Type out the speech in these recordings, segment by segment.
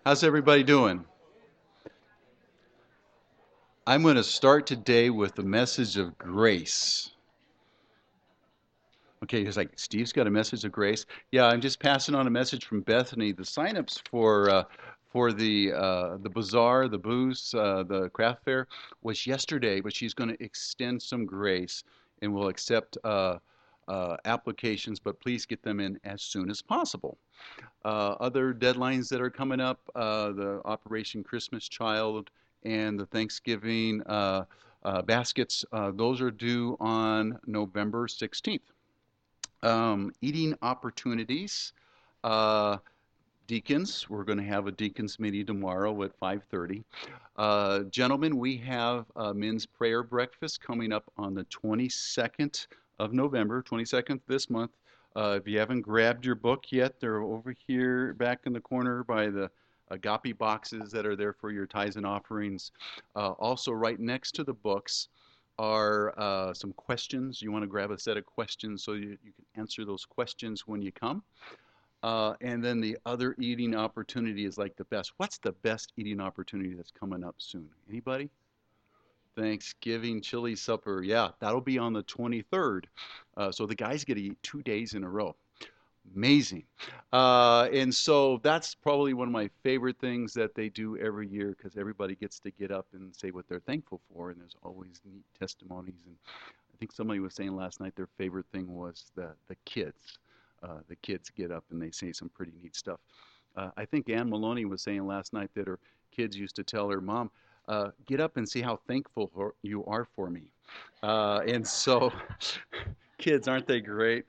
How's everybody doing? I'm going to start today with a message of grace. Okay, he's like, Steve's got a message of grace. Yeah, I'm just passing on a message from Bethany. The signups for the bazaar, the booths, the craft fair was yesterday, but she's going to extend some grace and will accept applications, but please get them in as soon as possible. Other deadlines that are coming up, the Operation Christmas Child and the Thanksgiving baskets, those are due on November 16th. Eating opportunities. Uh, Deacons, we're going to have a deacons meeting tomorrow at 5:30. Gentlemen, we have a men's prayer breakfast coming up on the 22nd of November, 22nd this month. If you haven't grabbed your book yet, they're over here back in the corner by the agape boxes that are there for your tithes and offerings. Also, right next to the books are some questions. You want to grab a set of questions so you can answer those questions when you come. And then the other eating opportunity is like the best. What's the best eating opportunity that's coming up soon? Anybody? Thanksgiving chili supper. Yeah, that'll be on the 23rd. So the guys get to eat 2 days in a row. Amazing. And so that's probably one of my favorite things that they do every year because everybody gets to get up and say what they're thankful for. And there's always neat testimonies. And I think somebody was saying last night their favorite thing was the kids. The kids get up and they say some pretty neat stuff. I think Ann Maloney was saying last night that her kids used to tell her mom, get up and see how thankful you are for me. And so, kids, aren't they great?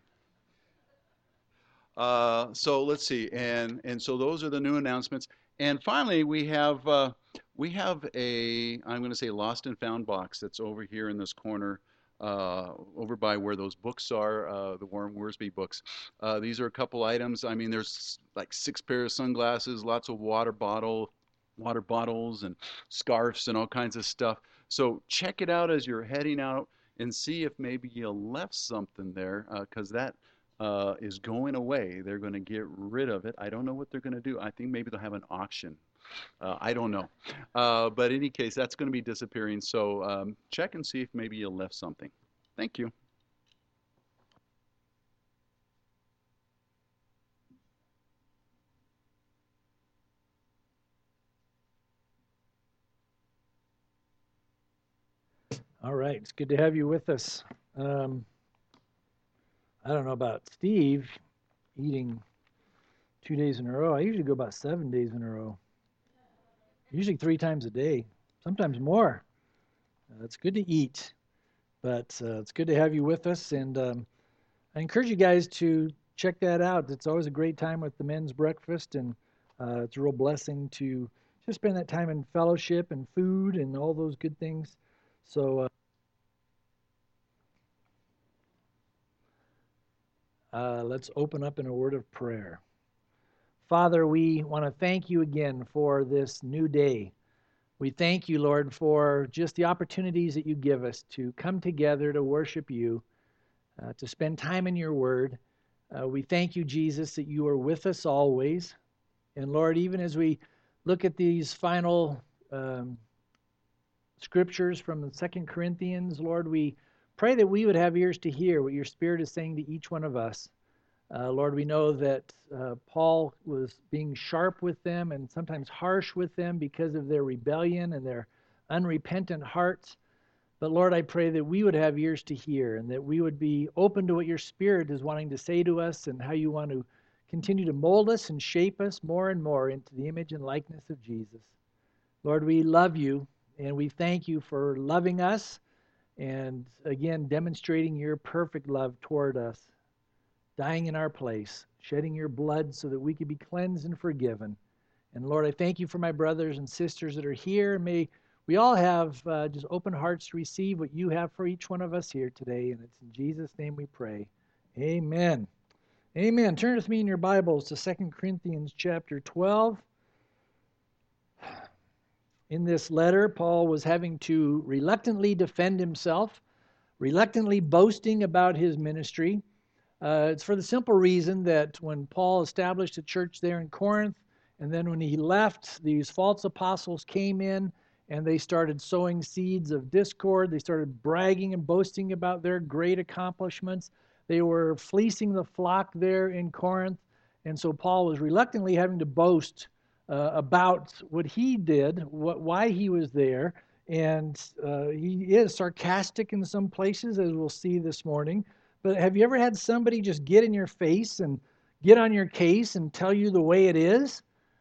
So let's see, and so those are the new announcements. And finally, we have a, I'm going to say, lost and found box that's over here in this corner, over by where those books are, the Warren Wiersbe books. These are a couple items. I mean, there's like 6 pairs of sunglasses, lots of water bottles, and scarves and all kinds of stuff. So check it out as you're heading out and see if maybe you left something there, because that is going away. They're going to get rid of it. I don't know what they're going to do. I think maybe they'll have an auction. I don't know. But in any case, that's going to be disappearing. So check and see if maybe you left something. Thank you. All right, it's good to have you with us. Um, I don't know about Steve eating 2 days in a row. I usually go about 7 days in a row, usually 3 times a day, sometimes more. It's good to eat, but it's good to have you with us. And I encourage you guys to check that out. It's always a great time with the men's breakfast, and it's a real blessing to just spend that time in fellowship and food and all those good things. So let's open up in a word of prayer. Father, we want to thank you again for this new day. We thank you, Lord, for just the opportunities that you give us to come together to worship you, to spend time in your word. We thank you, Jesus, that you are with us always. And Lord, even as we look at these final scriptures from the 2 Corinthians, Lord, we pray that we would have ears to hear what your Spirit is saying to each one of us. Lord, we know that Paul was being sharp with them and sometimes harsh with them because of their rebellion and their unrepentant hearts. But Lord, I pray that we would have ears to hear and that we would be open to what your Spirit is wanting to say to us and how you want to continue to mold us and shape us more and more into the image and likeness of Jesus. Lord, we love you and we thank you for loving us and again demonstrating your perfect love toward us, dying in our place, shedding your blood so that we could be cleansed and forgiven. And Lord, I thank you for my brothers and sisters that are here. May we all have just open hearts to receive what you have for each one of us here today. And it's in Jesus' name we pray. Amen. Amen. Turn with me in your Bibles to 2 Corinthians chapter 12. In this letter, Paul was having to reluctantly defend himself, reluctantly boasting about his ministry. It's for the simple reason that when Paul established a church there in Corinth And then when he left, these false apostles came in and they started sowing seeds of discord. They started bragging and boasting about their great accomplishments. They were fleecing the flock there in Corinth. And so Paul was reluctantly having to boast about what he did, why he was there. And he is sarcastic in some places, as we'll see this morning. But have you ever had somebody just get in your face and get on your case and tell you the way it is?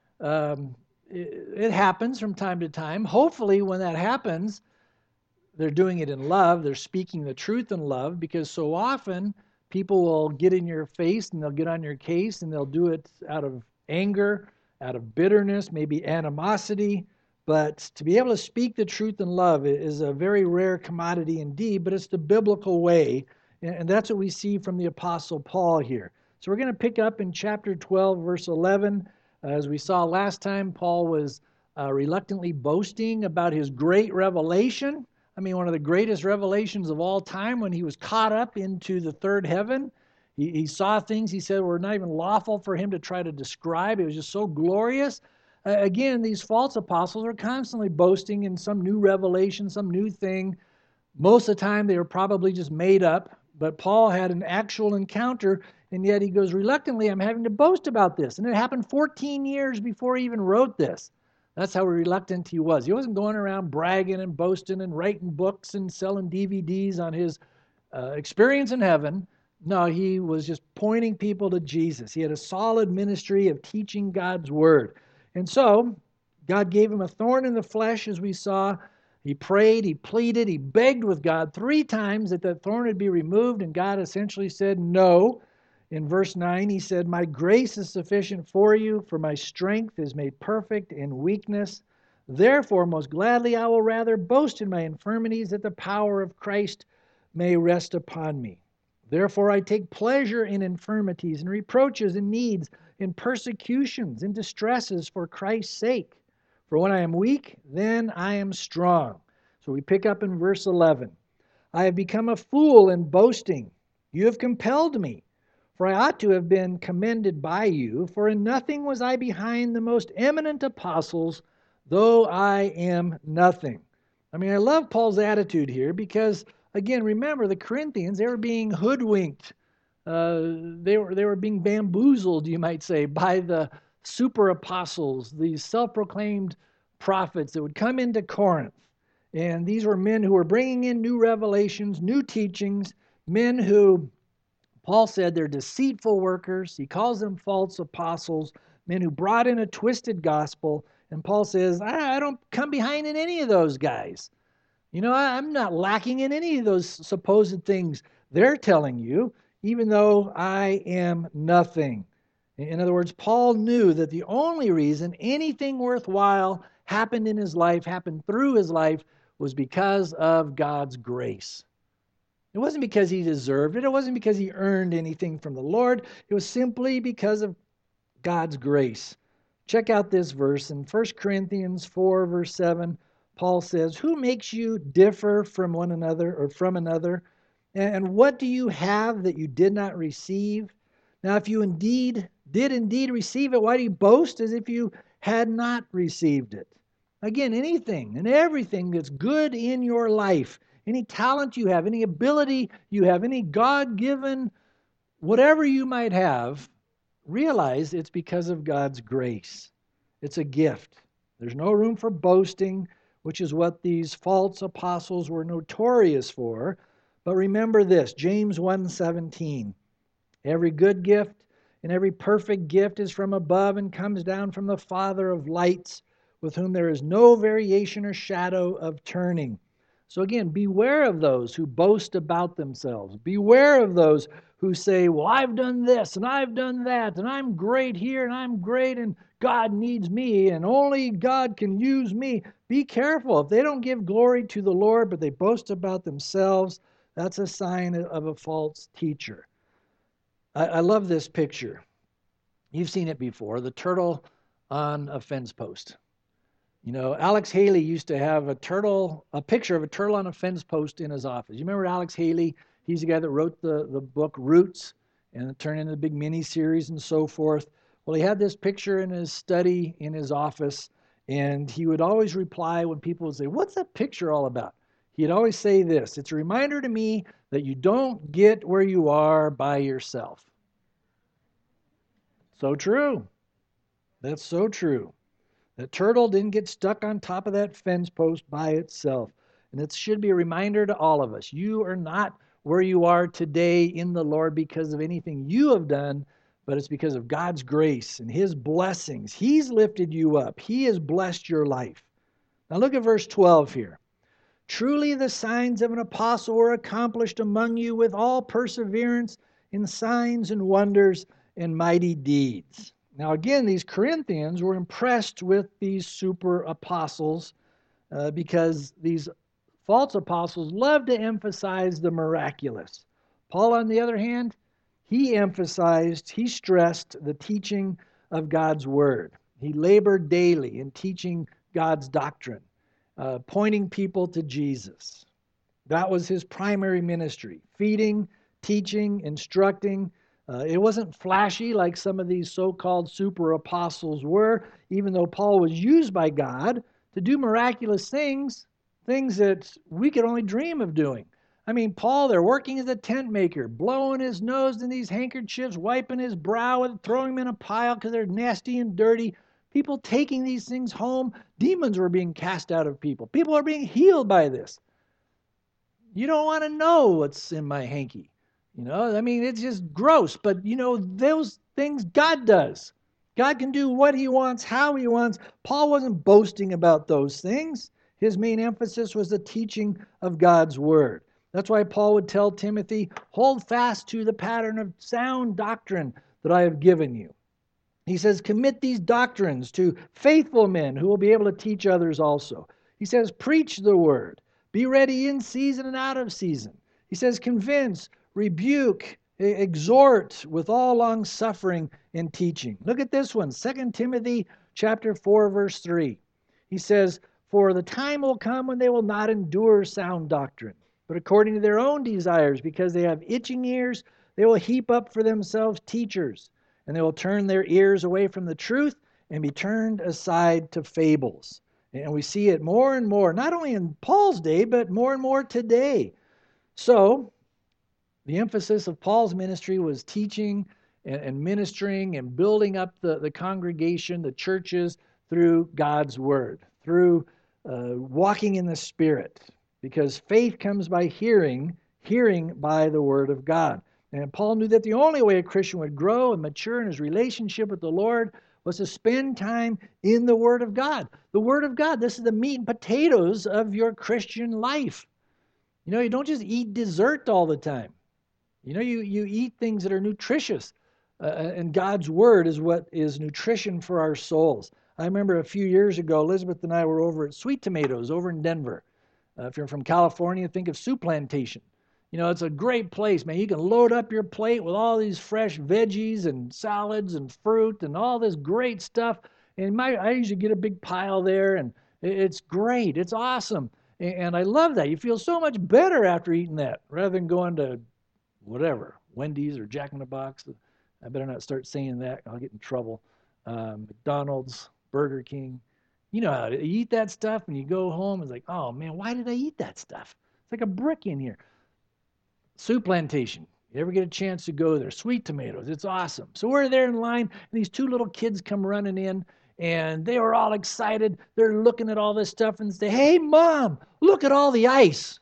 It happens from time to time. Hopefully, when that happens, they're doing it in love. They're speaking the truth in love, because so often people will get in your face and they'll get on your case and they'll do it out of anger, out of bitterness, maybe animosity. But to be able to speak the truth in love is a very rare commodity indeed, but it's the biblical way. And that's what we see from the Apostle Paul here. So we're going to pick up in chapter 12, verse 11. As we saw last time, Paul was reluctantly boasting about his great revelation. I mean, one of the greatest revelations of all time, when he was caught up into the third heaven. He saw things he said were not even lawful for him to try to describe. It was just so glorious. Again, these false apostles are constantly boasting in some new revelation, some new thing. Most of the time, they were probably just made up. But Paul had an actual encounter, and yet he goes, reluctantly, I'm having to boast about this. And it happened 14 years before he even wrote this. That's how reluctant he was. He wasn't going around bragging and boasting and writing books and selling DVDs on his experience in heaven. No, he was just pointing people to Jesus. He had a solid ministry of teaching God's word. And so, God gave him a thorn in the flesh, as we saw. He prayed, he pleaded, he begged with God 3 times that the thorn would be removed, and God essentially said no. In verse 9, he said, my grace is sufficient for you, for my strength is made perfect in weakness. Therefore, most gladly I will rather boast in my infirmities, that the power of Christ may rest upon me. Therefore, I take pleasure in infirmities and reproaches and needs, in persecutions and distresses for Christ's sake. For when I am weak, then I am strong. So we pick up in verse 11. I have become a fool in boasting. You have compelled me. For I ought to have been commended by you, for in nothing was I behind the most eminent apostles, though I am nothing. I mean, I love Paul's attitude here because, again, remember, the Corinthians, they were being hoodwinked. They were being bamboozled, you might say, by the super apostles, these self-proclaimed prophets that would come into Corinth. And these were men who were bringing in new revelations, new teachings, men who Paul said they're deceitful workers. He calls them false apostles, men who brought in a twisted gospel. And Paul says, I don't come behind in any of those guys. You know, I'm not lacking in any of those supposed things they're telling you, even though I am nothing. In other words, Paul knew that the only reason anything worthwhile happened in his life, happened through his life, was because of God's grace. It wasn't because he deserved it. It wasn't because he earned anything from the Lord. It was simply because of God's grace. Check out this verse in 1 Corinthians 4, verse 7. Paul says, who makes you differ from one another or from another? And what do you have that you did not receive? Now, if you did indeed receive it, why do you boast as if you had not received it? Again, anything and everything that's good in your life, any talent you have, any ability you have, any God-given, whatever you might have, realize it's because of God's grace. It's a gift. There's no room for boasting, which is what these false apostles were notorious for. But remember this, James 1:17. Every good gift and every perfect gift is from above and comes down from the Father of lights, with whom there is no variation or shadow of turning. So again, beware of those who boast about themselves. Beware of those who say, well, I've done this and I've done that and I'm great here and I'm great and God needs me and only God can use me. Be careful. If they don't give glory to the Lord, but they boast about themselves, that's a sign of a false teacher. I love this picture. You've seen it before, the turtle on a fence post. You know, Alex Haley used to have a picture of a turtle on a fence post in his office. You remember Alex Haley? He's the guy that wrote the book Roots and it turned into the big mini-series and so forth. Well, he had this picture in his study, in his office, and he would always reply when people would say, "What's that picture all about?" He'd always say this: "It's a reminder to me that you don't get where you are by yourself." So true. That's so true. That turtle didn't get stuck on top of that fence post by itself. And it should be a reminder to all of us. You are not where you are today in the Lord because of anything you have done, but it's because of God's grace and His blessings. He's lifted you up. He has blessed your life. Now look at verse 12 here. Truly the signs of an apostle were accomplished among you with all perseverance in signs and wonders and mighty deeds. Now, again, these Corinthians were impressed with these super apostles because these false apostles love to emphasize the miraculous. Paul, on the other hand, he stressed the teaching of God's word. He labored daily in teaching God's doctrine, pointing people to Jesus. That was his primary ministry: feeding, teaching, instructing. It wasn't flashy like some of these so-called super apostles were, even though Paul was used by God to do miraculous things, things that we could only dream of doing. I mean, Paul, they're working as a tent maker, blowing his nose in these handkerchiefs, wiping his brow and throwing them in a pile because they're nasty and dirty. People taking these things home. Demons were being cast out of people. People are being healed by this. You don't want to know what's in my hanky. I mean, it's just gross. But, those things God does. God can do what He wants, how He wants. Paul wasn't boasting about those things. His main emphasis was the teaching of God's Word. That's why Paul would tell Timothy, hold fast to the pattern of sound doctrine that I have given you. He says, commit these doctrines to faithful men who will be able to teach others also. He says, preach the Word. Be ready in season and out of season. He says, convince, rebuke, exhort with all long suffering and teaching. Look at this one, 2 Timothy chapter 4, verse 3. He says, for the time will come when they will not endure sound doctrine, but according to their own desires, because they have itching ears, they will heap up for themselves teachers, and they will turn their ears away from the truth and be turned aside to fables. And we see it more and more, not only in Paul's day, but more and more today. So, the emphasis of Paul's ministry was teaching and ministering and building up the congregation, the churches, through God's Word, through walking in the Spirit. Because faith comes by hearing, hearing by the Word of God. And Paul knew that the only way a Christian would grow and mature in his relationship with the Lord was to spend time in the Word of God. The Word of God, this is the meat and potatoes of your Christian life. You don't just eat dessert all the time. You eat things that are nutritious. And God's Word is what is nutrition for our souls. I remember a few years ago, Elizabeth and I were over at Sweet Tomatoes over in Denver. If you're from California, think of Soup Plantation. It's a great place, man. You can load up your plate with all these fresh veggies and salads and fruit and all this great stuff. And I usually get a big pile there, and it's great. It's awesome. And I love that. You feel so much better after eating that rather than going to whatever, Wendy's or Jack in the Box. I better not start saying that. I'll get in trouble. McDonald's, Burger King. You know how to eat that stuff, and you go home, it's like, oh man, why did I eat that stuff? It's like a brick in here. Soup Plantation. You ever get a chance to go there? Sweet Tomatoes. It's awesome. So we're there in line, and these two little kids come running in, and they were all excited. They're looking at all this stuff and say, hey, Mom, look at all the ice.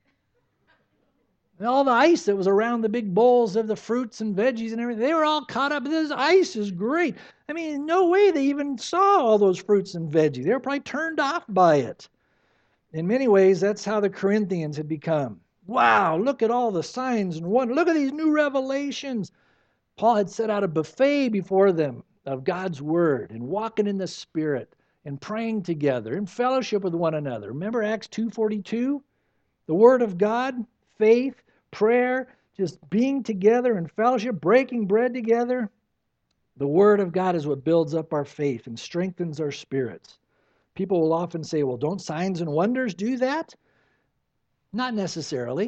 And all the ice that was around the big bowls of the fruits and veggies and everything, they were all caught up. This ice is great. I mean, no way they even saw all those fruits and veggies. They were probably turned off by it. In many ways, that's how the Corinthians had become. Wow, look at all the signs and wonders. Look at these new revelations. Paul had set out a buffet before them of God's Word and walking in the Spirit and praying together in fellowship with one another. Remember Acts 2:42? The Word of God, faith, prayer, just being together in fellowship, breaking bread together. The Word of God is what builds up our faith and strengthens our spirits. People will often say, well, don't signs and wonders do that? Not necessarily.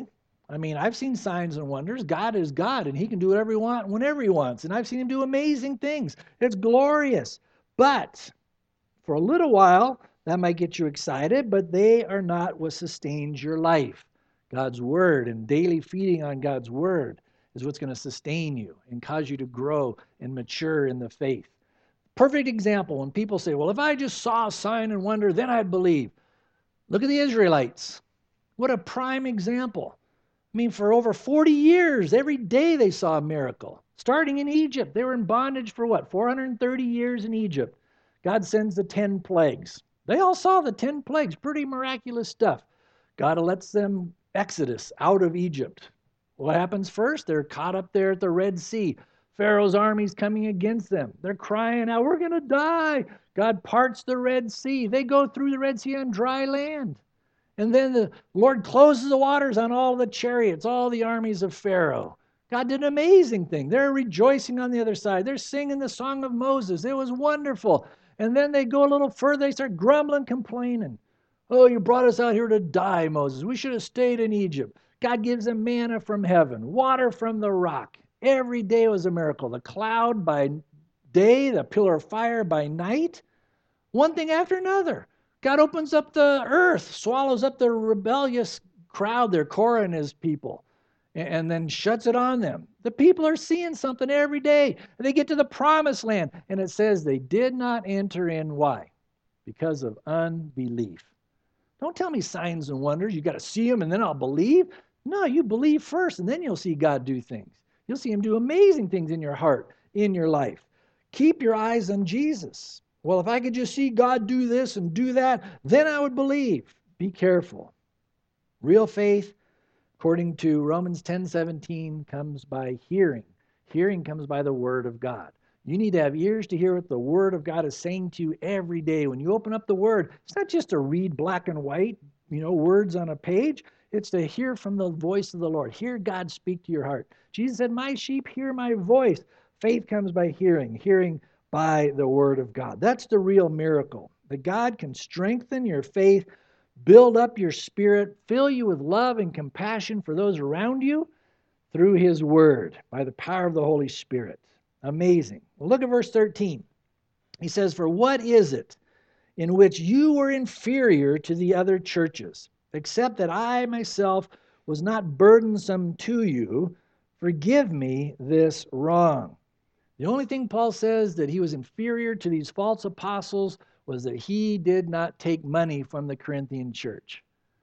I mean, I've seen signs and wonders. God is God, and He can do whatever He wants, whenever He wants. And I've seen Him do amazing things. It's glorious. But for a little while, that might get you excited, but they are not what sustains your life. God's Word and daily feeding on God's Word is what's going to sustain you and cause you to grow and mature in the faith. Perfect example when people say, well, if I just saw a sign and wonder, then I'd believe. Look at the Israelites. What a prime example. I mean, for over 40 years, every day they saw a miracle. Starting in Egypt, they were in bondage for what? 430 years in Egypt. God sends the 10 plagues. They all saw the 10 plagues, pretty miraculous stuff. God lets them exodus out of Egypt. What happens first? They're caught up there at the Red Sea. Pharaoh's army's coming against them. They're crying out, we're going to die. God parts the Red Sea. They go through the Red Sea on dry land. And then the Lord closes the waters on all the chariots, all the armies of Pharaoh. God did an amazing thing. They're rejoicing on the other side. They're singing the song of Moses. It was wonderful. And then they go a little further. They start grumbling, complaining. Oh, you brought us out here to die, Moses. We should have stayed in Egypt. God gives them manna from heaven, water from the rock. Every day was a miracle. The cloud by day, the pillar of fire by night. One thing after another. God opens up the earth, swallows up the rebellious crowd there, Korah and his people, and then shuts it on them. The people are seeing something every day. They get to the promised land, and it says they did not enter in. Why? Because of unbelief. Don't tell me signs and wonders. You got to see them, and then I'll believe. No, you believe first, and then you'll see God do things. You'll see Him do amazing things in your heart, in your life. Keep your eyes on Jesus. Well, if I could just see God do this and do that, then I would believe. Be careful. Real faith, according to Romans 10:17, comes by hearing. Hearing comes by the Word of God. You need to have ears to hear what the Word of God is saying to you every day. When you open up the Word, it's not just to read black and white, words on a page. It's to hear from the voice of the Lord. Hear God speak to your heart. Jesus said, my sheep hear my voice. Faith comes by hearing. Hearing by the Word of God. That's the real miracle. That God can strengthen your faith, build up your spirit, fill you with love and compassion for those around you through His Word, by the power of the Holy Spirit. Amazing. Well, look at verse 13. He says, for what is it in which you were inferior to the other churches, except that I myself was not burdensome to you? Forgive me this wrong. The only thing Paul says that he was inferior to these false apostles was that he did not take money from the Corinthian church.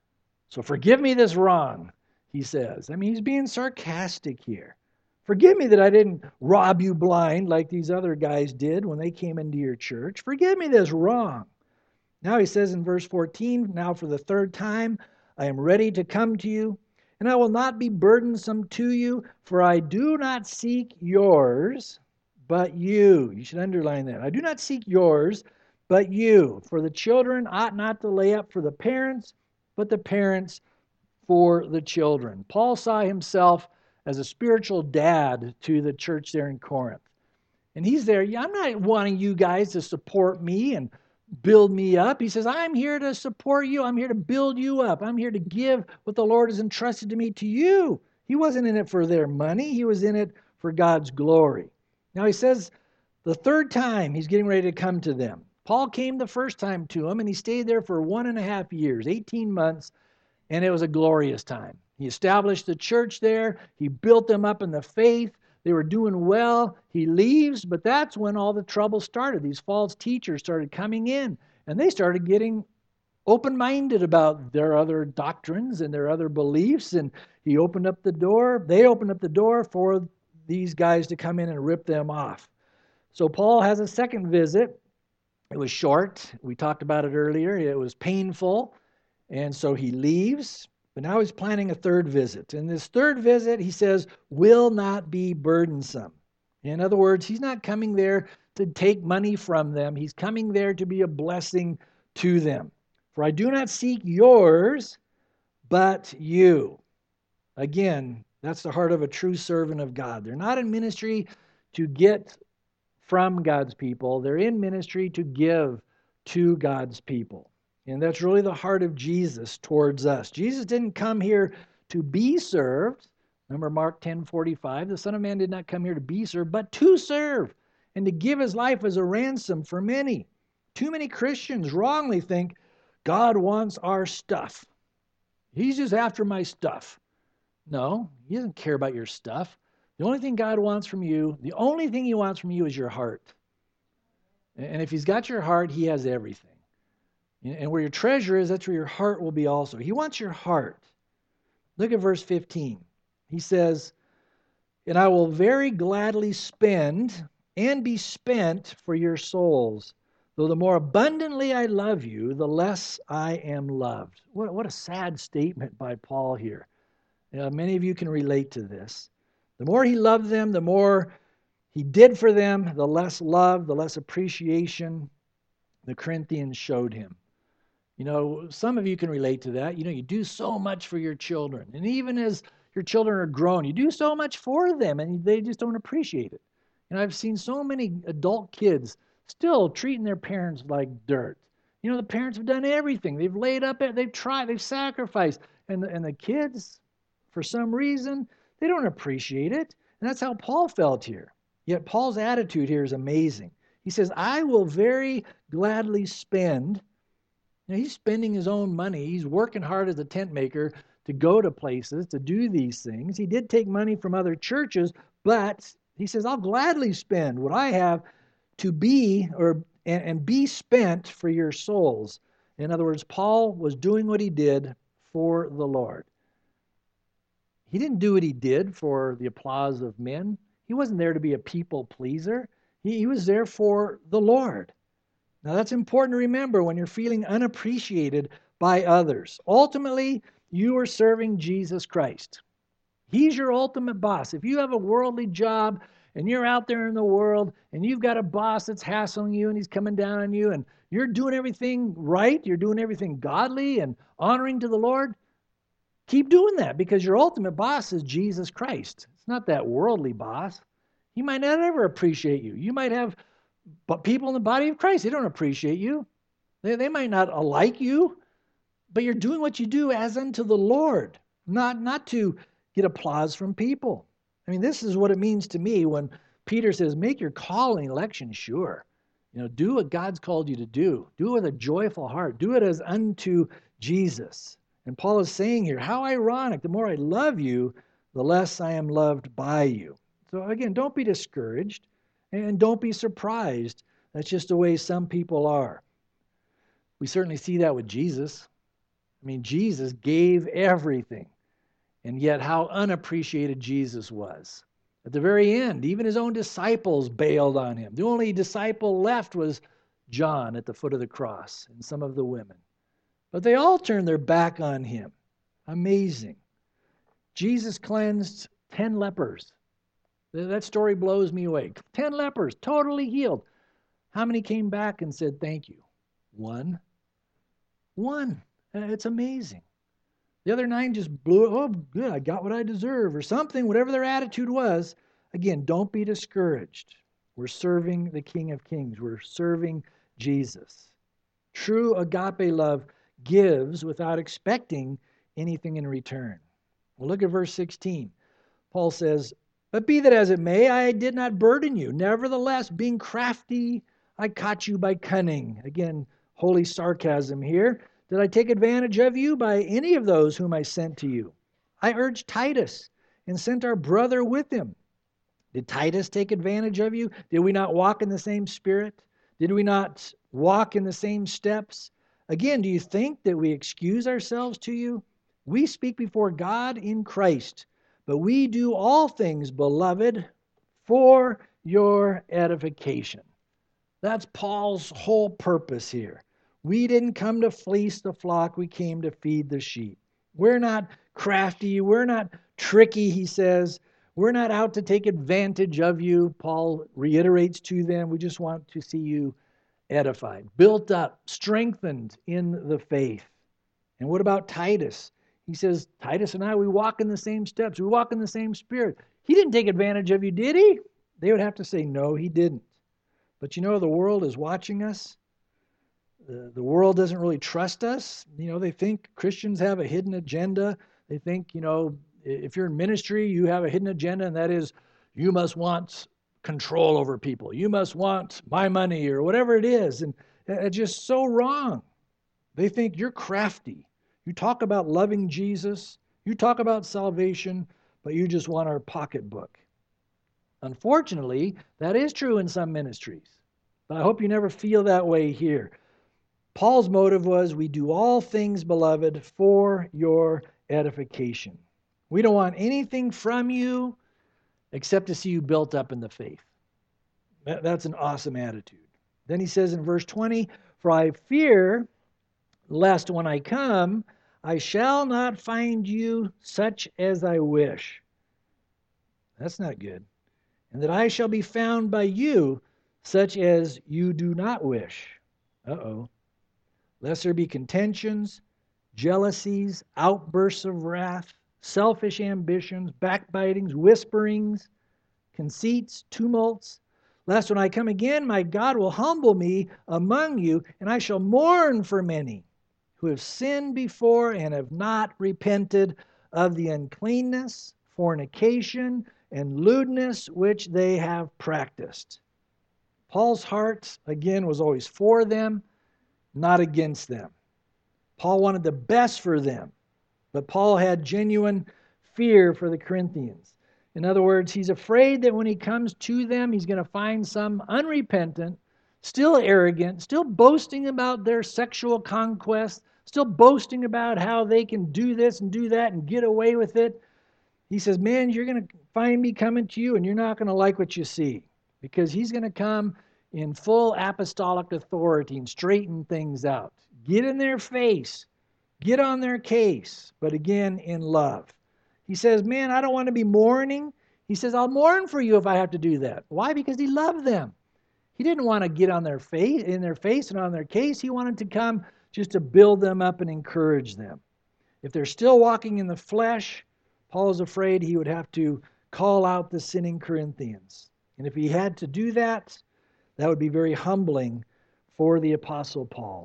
So forgive me this wrong, he says. I mean, he's being sarcastic here. Forgive me that I didn't rob you blind like these other guys did when they came into your church. Forgive me this wrong. Now he says in verse 14, now for the third time, I am ready to come to you, and I will not be burdensome to you, for I do not seek yours, but you. You should underline that. I do not seek yours, but you. For the children ought not to lay up for the parents, but the parents for the children. Paul saw himself as a spiritual dad to the church there in Corinth. And he's there. I'm not wanting you guys to support me and build me up. He says, I'm here to support you. I'm here to build you up. I'm here to give what the Lord has entrusted to me to you. He wasn't in it for their money. He was in it for God's glory. Now he says the third time he's getting ready to come to them. Paul came the first time to them, and he stayed there for 1.5 years, 18 months, and it was a glorious time. He established the church there. He built them up in the faith. They were doing well. He leaves, but that's when all the trouble started. These false teachers started coming in, and they started getting open-minded about their other doctrines and their other beliefs, and he opened up the door. They opened up the door for these guys to come in and rip them off. So Paul has a second visit. It was short. We talked about it earlier. It was painful, and so he leaves. But now he's planning a third visit. And this third visit, he says, will not be burdensome. In other words, he's not coming there to take money from them. He's coming there to be a blessing to them. For I do not seek yours, but you. Again, that's the heart of a true servant of God. They're not in ministry to get from God's people. They're in ministry to give to God's people. And that's really the heart of Jesus towards us. Jesus didn't come here to be served. Remember Mark 10:45, the Son of Man did not come here to be served, but to serve and to give his life as a ransom for many. Too many Christians wrongly think God wants our stuff. He's just after my stuff. No, he doesn't care about your stuff. The only thing God wants from you, the only thing he wants from you is your heart. And if he's got your heart, he has everything. And where your treasure is, that's where your heart will be also. He wants your heart. Look at verse 15. He says, and I will very gladly spend and be spent for your souls. Though the more abundantly I love you, the less I am loved. What a sad statement by Paul here. Many of you can relate to this. The more he loved them, the more he did for them, the less love, the less appreciation the Corinthians showed him. Some of you can relate to that. You do so much for your children. And even as your children are grown, you do so much for them, and they just don't appreciate it. I've seen so many adult kids still treating their parents like dirt. The parents have done everything. They've laid up, they've tried, they've sacrificed. And the kids, for some reason, they don't appreciate it. And that's how Paul felt here. Yet Paul's attitude here is amazing. He says, I will very gladly spend. He's spending his own money. He's working hard as a tent maker to go to places, to do these things. He did take money from other churches, but he says, I'll gladly spend what I have to be and be spent for your souls. In other words, Paul was doing what he did for the Lord. He didn't do what he did for the applause of men. He wasn't there to be a people pleaser. He was there for the Lord. Now that's important to remember when you're feeling unappreciated by others. Ultimately, you are serving Jesus Christ. He's your ultimate boss. If you have a worldly job and you're out there in the world and you've got a boss that's hassling you and he's coming down on you and you're doing everything right, you're doing everything godly and honoring to the Lord, keep doing that because your ultimate boss is Jesus Christ. It's not that worldly boss. He might not ever appreciate you. You might have people in the body of Christ, they don't appreciate you. They might not like you, but you're doing what you do as unto the Lord, not to get applause from people. This is what it means to me when Peter says, make your calling election sure. Do what God's called you to do. Do it with a joyful heart. Do it as unto Jesus. And Paul is saying here, how ironic, the more I love you, the less I am loved by you. So again, don't be discouraged and don't be surprised. That's just the way some people are. We certainly see that with Jesus. Jesus gave everything. And yet how unappreciated Jesus was. At the very end, even his own disciples bailed on him. The only disciple left was John at the foot of the cross and some of the women. But they all turned their back on him. Amazing. Jesus cleansed 10 lepers. That story blows me away. 10 lepers, totally healed. How many came back and said thank you? One. It's amazing. The other 9 just blew it. Oh, good, I got what I deserve or something, whatever their attitude was. Again, don't be discouraged. We're serving the King of Kings. We're serving Jesus. True agape love gives without expecting anything in return. Well, look at verse 16. Paul says, but be that as it may, I did not burden you. Nevertheless, being crafty, I caught you by cunning. Again, holy sarcasm here. Did I take advantage of you by any of those whom I sent to you? I urged Titus and sent our brother with him. Did Titus take advantage of you? Did we not walk in the same spirit? Did we not walk in the same steps? Again, do you think that we excuse ourselves to you? We speak before God in Christ, but we do all things, beloved, for your edification. That's Paul's whole purpose here. We didn't come to fleece the flock. We came to feed the sheep. We're not crafty. We're not tricky, he says. We're not out to take advantage of you. Paul reiterates to them, we just want to see you edified, built up, strengthened in the faith. And what about Titus? He says, Titus and I, we walk in the same steps. We walk in the same spirit. He didn't take advantage of you, did he? They would have to say, no, he didn't. But the world is watching us. The world doesn't really trust us. They think Christians have a hidden agenda. They think, if you're in ministry, you have a hidden agenda, and that is you must want control over people. You must want my money or whatever it is. And it's just so wrong. They think you're crafty. You talk about loving Jesus, you talk about salvation, but you just want our pocketbook. Unfortunately, that is true in some ministries. But I hope you never feel that way here. Paul's motive was, we do all things, beloved, for your edification. We don't want anything from you except to see you built up in the faith. That's an awesome attitude. Then he says in verse 20, for I fear lest when I come, I shall not find you such as I wish. That's not good. And that I shall be found by you such as you do not wish. Uh-oh. Lest there be contentions, jealousies, outbursts of wrath, selfish ambitions, backbitings, whisperings, conceits, tumults. Lest when I come again, my God will humble me among you, and I shall mourn for many who have sinned before and have not repented of the uncleanness, fornication, and lewdness which they have practiced. Paul's heart, again, was always for them, not against them. Paul wanted the best for them, but Paul had genuine fear for the Corinthians. In other words, he's afraid that when he comes to them, he's going to find some unrepentant, still arrogant, still boasting about their sexual conquest, still boasting about how they can do this and do that and get away with it. He says, man, you're going to find me coming to you and you're not going to like what you see, because he's going to come in full apostolic authority and straighten things out. Get in their face. Get on their case, but again, in love. He says, man, I don't want to be mourning. He says, I'll mourn for you if I have to do that. Why? Because he loved them. He didn't want to get on their face, in their face and on their case. He wanted to come just to build them up and encourage them. If they're still walking in the flesh, Paul is afraid he would have to call out the sinning Corinthians. And if he had to do that, that would be very humbling for the Apostle Paul.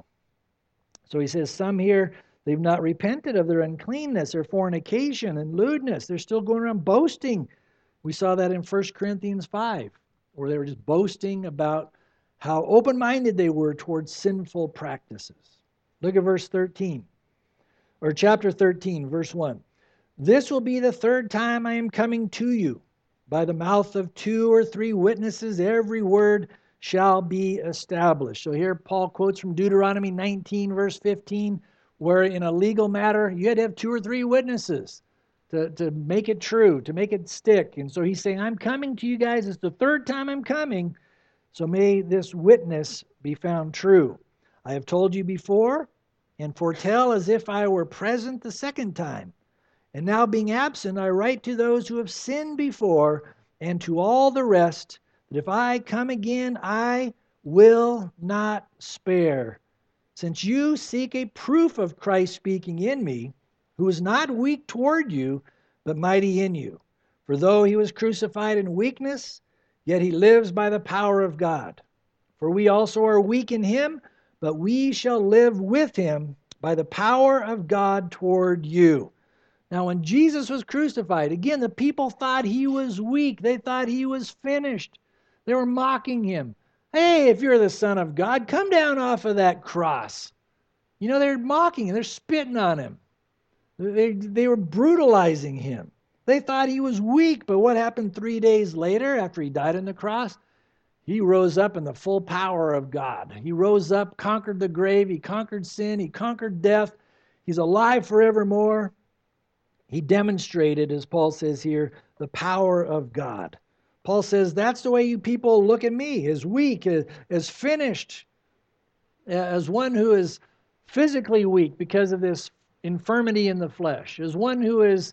So he says, some here, they've not repented of their uncleanness or fornication and lewdness. They're still going around boasting. We saw that in 1 Corinthians 5, where they were just boasting about how open-minded they were towards sinful practices. Look at verse 13, or chapter 13, verse 1. This will be the third time I am coming to you. By the mouth of 2 or 3 witnesses, every word shall be established. So here Paul quotes from Deuteronomy 19, verse 15, where in a legal matter, you had to have 2 or 3 witnesses to make it true, to make it stick. And so he's saying, I'm coming to you guys. It's the third time I'm coming. So may this witness be found true. I have told you before and foretell as if I were present the second time. And now being absent, I write to those who have sinned before and to all the rest that if I come again, I will not spare. Since you seek a proof of Christ speaking in me, who is not weak toward you, but mighty in you. For though he was crucified in weakness, yet he lives by the power of God. For we also are weak in him, but we shall live with him by the power of God toward you. Now, when Jesus was crucified, again, the people thought he was weak. They thought he was finished. They were mocking him. Hey, if you're the Son of God, come down off of that cross. They're mocking him. They're spitting on him. They were brutalizing him. They thought he was weak, but what happened 3 days later after he died on the cross? He rose up in the full power of God. He rose up, conquered the grave. He conquered sin. He conquered death. He's alive forevermore. He demonstrated, as Paul says here, the power of God. Paul says, that's the way you people look at me, as weak, as finished, as one who is physically weak because of this infirmity in the flesh, as one who is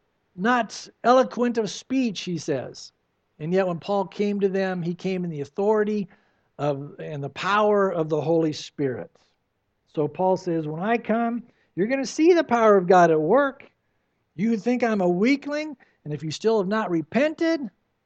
not eloquent of speech, he says. And yet when Paul came to them, he came in the authority and the power of the Holy Spirit. So Paul says, when I come, you're going to see the power of God at work. You think I'm a weakling, and if you still have not repented,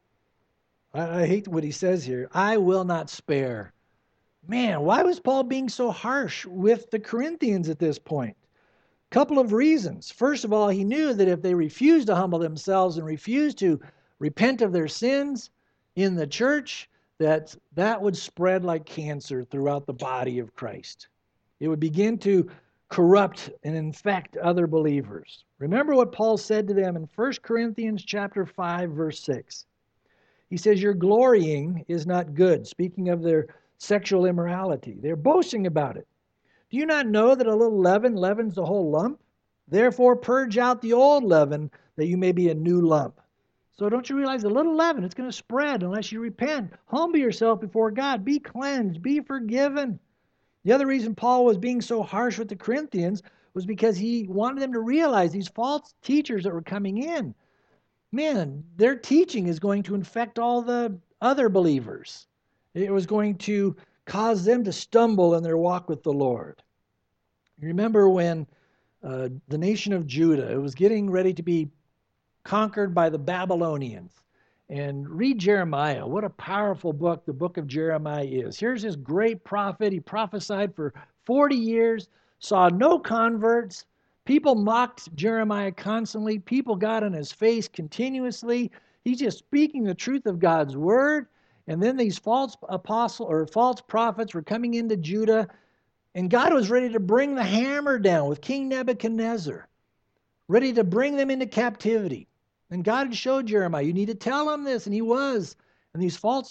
I hate what he says here, I will not spare. Man, why was Paul being so harsh with the Corinthians at this point? Couple of reasons. First of all, he knew that if they refused to humble themselves and refused to repent of their sins in the church, that would spread like cancer throughout the body of Christ. It would begin to corrupt and infect other believers. Remember what Paul said to them in 1 Corinthians chapter 5, verse 6. He says, your glorying is not good, speaking of their sexual immorality. They're boasting about it. Do you not know that a little leaven leavens the whole lump? Therefore purge out the old leaven, that you may be a new lump. So don't you realize a little leaven, it's going to spread unless you repent. Humble yourself before God. Be cleansed. Be forgiven. The other reason Paul was being so harsh with the Corinthians was because he wanted them to realize these false teachers that were coming in. Man, their teaching is going to infect all the other believers. It was going to cause them to stumble in their walk with the Lord. You remember when the nation of Judah, it was getting ready to be conquered by the Babylonians. And read Jeremiah. What a powerful book the book of Jeremiah is. Here's this great prophet. He prophesied for 40 years, saw no converts. People mocked Jeremiah constantly. People got on his face continuously. He's just speaking the truth of God's word. And then these false prophets were coming into Judah, and God was ready to bring the hammer down with King Nebuchadnezzar, ready to bring them into captivity. And God had showed Jeremiah, you need to tell him this, and he was. And these false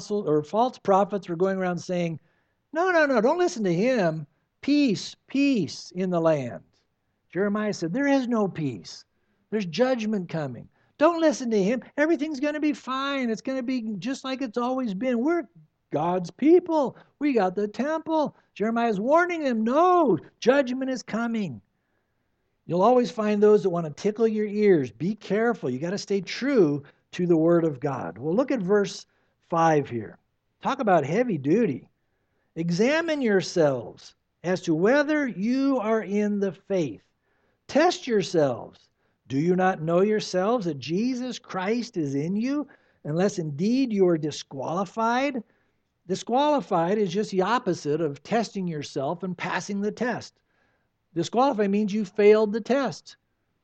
prophets were going around saying, no, don't listen to him. Peace, peace in the land. Jeremiah said, there is no peace. There's judgment coming. Don't listen to him. Everything's going to be fine. It's going to be just like it's always been. We're God's people. We got the temple. Jeremiah's warning them, no, judgment is coming. You'll always find those that want to tickle your ears. Be careful. You got to stay true to the word of God. Well, look at verse 5 here. Talk about heavy duty. Examine yourselves as to whether you are in the faith. Test yourselves. Do you not know yourselves that Jesus Christ is in you, unless indeed you are disqualified? Disqualified is just the opposite of testing yourself and passing the test. Disqualified means you failed the test.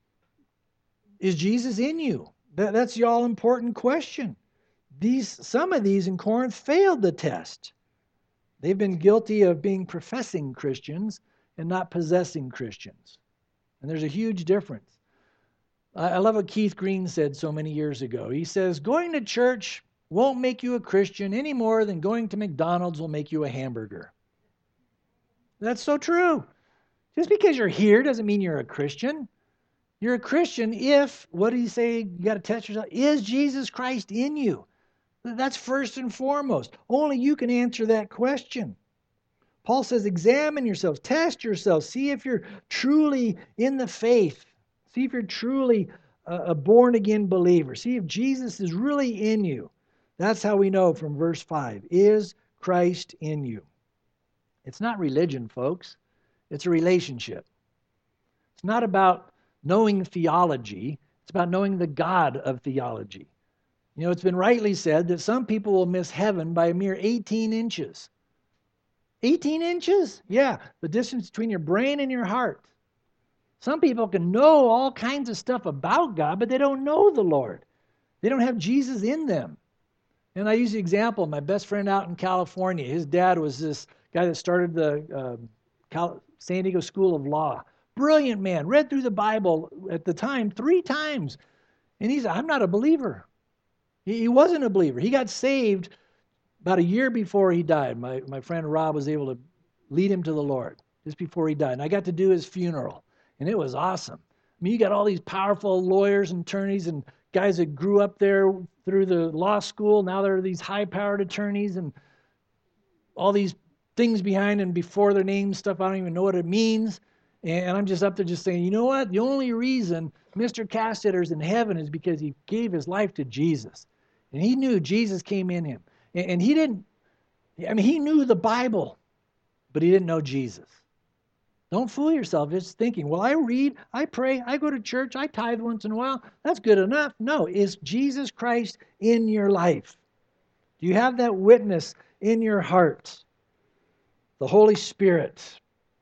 Is Jesus in you? That's the all-important question. Some of these in Corinth failed the test. They've been guilty of being professing Christians and not possessing Christians. And there's a huge difference. I love what Keith Green said so many years ago. He says, going to church won't make you a Christian any more than going to McDonald's will make you a hamburger. That's so true. Just because you're here doesn't mean you're a Christian. You're a Christian if, what did he say, you got to test yourself, is Jesus Christ in you? That's first and foremost. Only you can answer that question. Paul says, examine yourselves, test yourselves, see if you're truly in the faith. See if you're truly a born-again believer. See if Jesus is really in you. That's how we know from verse 5. Is Christ in you? It's not religion, folks. It's a relationship. It's not about knowing theology. It's about knowing the God of theology. You know, it's been rightly said that some people will miss heaven by a mere 18 inches. 18 inches? Yeah, the distance between your brain and your heart. Some people can know all kinds of stuff about God, but they don't know the Lord. They don't have Jesus in them. And I use the example of my best friend out in California. His dad was this guy that started the San Diego School of Law. Brilliant man. Read through the Bible at the time 3 times. And he said, I'm not a believer. He wasn't a believer. He got saved about a year before he died. My friend Rob was able to lead him to the Lord just before he died. And I got to do his funeral. And it was awesome. I mean, you got all these powerful lawyers and attorneys and guys that grew up there through the law school. Now they're these high-powered attorneys and all these things behind and before their names, stuff I don't even know what it means. And I'm just up there just saying, you know what? The only reason Mr. Castetter's in heaven is because he gave his life to Jesus. And he knew Jesus came in him. And he didn't, I mean, he knew the Bible, but he didn't know Jesus. Don't fool yourself just thinking, well, I read, I pray, I go to church, I tithe once in a while. That's good enough. No, is Jesus Christ in your life? Do you have that witness in your heart? The Holy Spirit.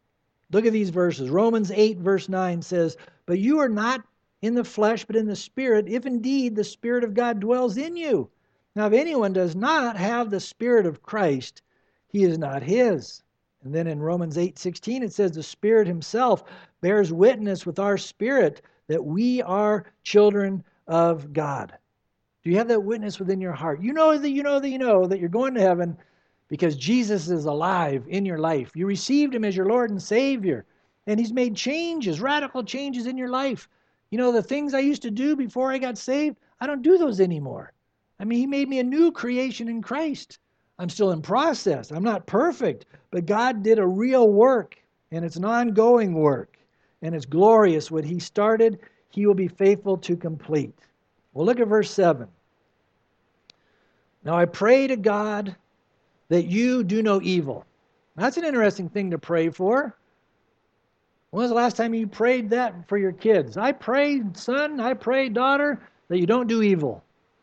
Look at these verses. Romans 8, verse 9 says, "But you are not in the flesh, but in the Spirit, if indeed the Spirit of God dwells in you. Now, if anyone does not have the Spirit of Christ, he is not his." And then in Romans 8:16 it says, "The Spirit himself bears witness with our spirit that we are children of God." Do you have that witness within your heart? You know that you're going to heaven because Jesus is alive in your life. You received him as your Lord and Savior, and he's made changes, radical changes in your life. You know, the things I used to do before I got saved, I don't do those anymore. I mean, he made me a new creation in Christ. I'm still in process. I'm not perfect, but God did a real work, and it's an ongoing work, and it's glorious. What he started, he will be faithful to complete. Well, look at verse 7. "Now I pray to God that you do no evil." That's an interesting thing to pray for. When was the last time you prayed that for your kids? I pray, son, I pray, daughter, that you don't do evil.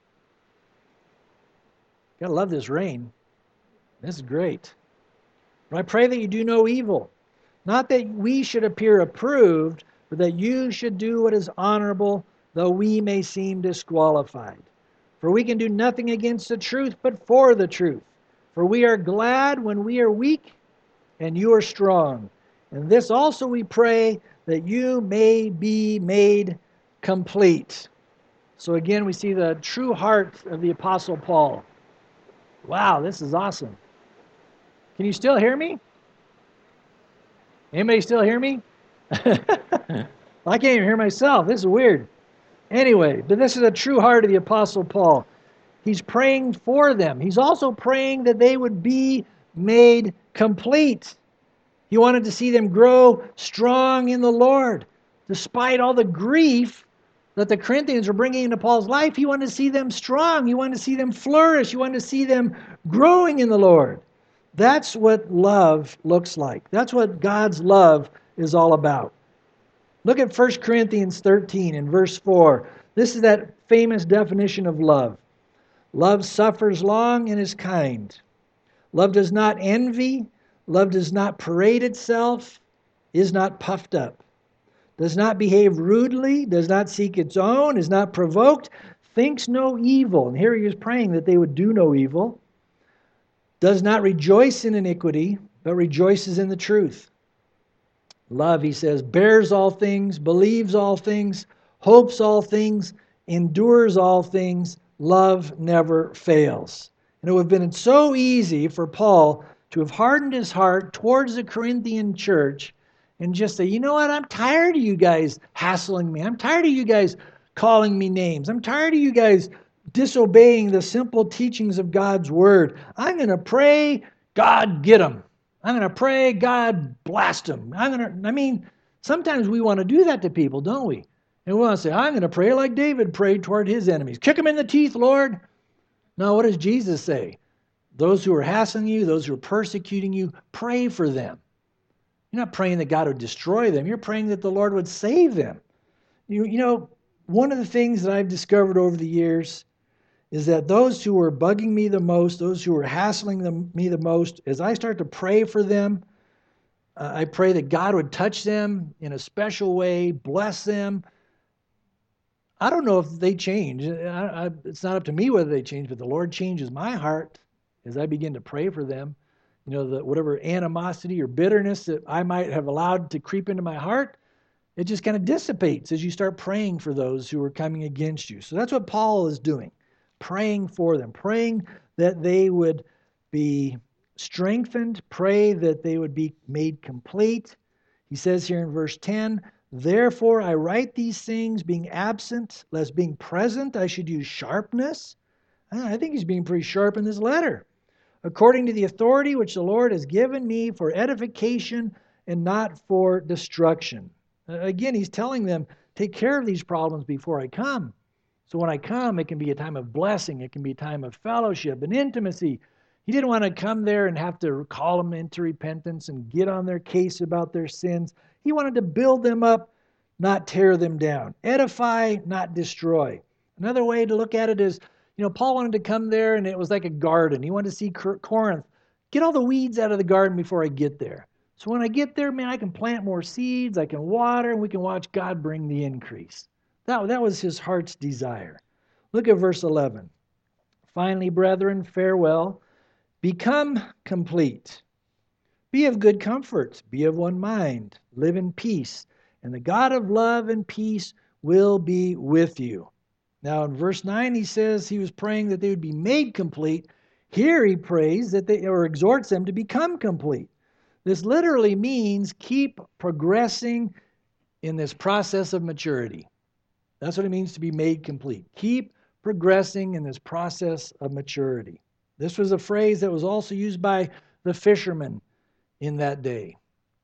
Gotta love this rain. This is great. "But I pray that you do no evil. Not that we should appear approved, but that you should do what is honorable, though we may seem disqualified. For we can do nothing against the truth, but for the truth. For we are glad when we are weak, and you are strong. And this also we pray, that you may be made complete." So again, we see the true heart of the Apostle Paul. Wow, this is awesome. Can you still hear me? Anybody still hear me? I can't even hear myself. This is weird. Anyway, but this is a true heart of the Apostle Paul. He's praying for them. He's also praying that they would be made complete. He wanted to see them grow strong in the Lord. Despite all the grief that the Corinthians were bringing into Paul's life, he wanted to see them strong. He wanted to see them flourish. He wanted to see them growing in the Lord. That's what love looks like. That's what God's love is all about. Look at 1 Corinthians 13 in verse 4. This is that famous definition of love. "Love suffers long and is kind. Love does not envy. Love does not parade itself, is not puffed up, does not behave rudely, does not seek its own, is not provoked, thinks no evil." And here he is praying that they would do no evil. "Does not rejoice in iniquity, but rejoices in the truth." Love, he says, bears all things, believes all things, hopes all things, endures all things. Love never fails. And it would have been so easy for Paul to have hardened his heart towards the Corinthian church and just say, you know what, I'm tired of you guys hassling me. I'm tired of you guys calling me names. I'm tired of you guys disobeying the simple teachings of God's word. I'm going to pray, God get them. I'm going to pray, God blast them. Sometimes we want to do that to people, don't we? And we want to say, I'm going to pray like David prayed toward his enemies. Kick them in the teeth, Lord. No, what does Jesus say? Those who are hassling you, those who are persecuting you, pray for them. You're not praying that God would destroy them. You're praying that the Lord would save them. You know, one of the things that I've discovered over the years is that those who are bugging me the most, those who are hassling me the most, as I start to pray for them, I pray that God would touch them in a special way, bless them. I don't know if they change. It's not up to me whether they change, but the Lord changes my heart as I begin to pray for them. You know, whatever animosity or bitterness that I might have allowed to creep into my heart, it just kind of dissipates as you start praying for those who are coming against you. So that's what Paul is doing, praying for them, praying that they would be strengthened, pray that they would be made complete. He says here in verse 10, "Therefore I write these things being absent, lest being present I should use sharpness." I think he's being pretty sharp in this letter. "According to the authority which the Lord has given me for edification and not for destruction." Again, he's telling them, take care of these problems before I come. So when I come, it can be a time of blessing. It can be a time of fellowship and intimacy. He didn't want to come there and have to call them into repentance and get on their case about their sins. He wanted to build them up, not tear them down. Edify, not destroy. Another way to look at it is, Paul wanted to come there and it was like a garden. He wanted to see Corinth. Get all the weeds out of the garden before I get there. So when I get there, man, I can plant more seeds, I can water, and we can watch God bring the increase. That was his heart's desire. Look at verse 11. Finally, brethren, farewell. Become complete. Be of good comfort. Be of one mind. Live in peace. And the God of love and peace will be with you. Now, in verse 9, he says he was praying that they would be made complete. Here he prays that they, or exhorts them to become complete. This literally means keep progressing in this process of maturity. That's what it means to be made complete. Keep progressing in this process of maturity. This was a phrase that was also used by the fishermen in that day.